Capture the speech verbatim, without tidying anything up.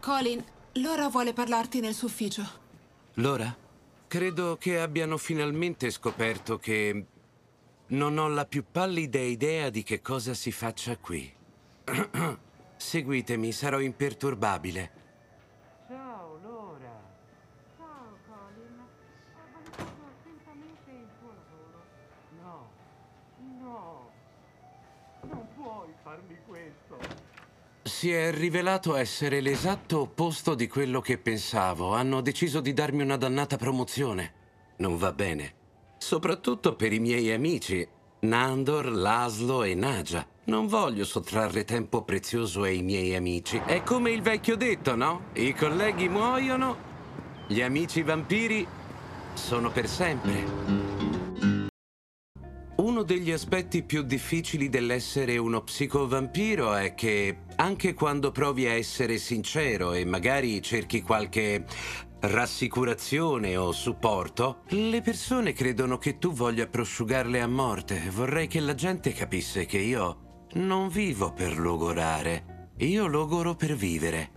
Colin, Laura vuole parlarti nel suo ufficio. Laura? Credo che abbiano finalmente scoperto che non ho la più pallida idea di che cosa si faccia qui. Seguitemi, sarò imperturbabile. Ciao, Laura. Ciao, Colin. Ho valutato attentamente il tuo lavoro. No, no, non puoi farmi questo. Si è rivelato essere l'esatto opposto di quello che pensavo. Hanno deciso di darmi una dannata promozione. Non va bene. Soprattutto per i miei amici, Nandor, Laszlo e Naja. Non voglio sottrarre tempo prezioso ai miei amici. È come il vecchio detto, no? I colleghi muoiono, gli amici vampiri sono per sempre. Uno degli aspetti più difficili dell'essere uno psicovampiro è che anche quando provi a essere sincero e magari cerchi qualche rassicurazione o supporto, le persone credono che tu voglia prosciugarle a morte. Vorrei che la gente capisse che io non vivo per logorare. Io logoro per vivere.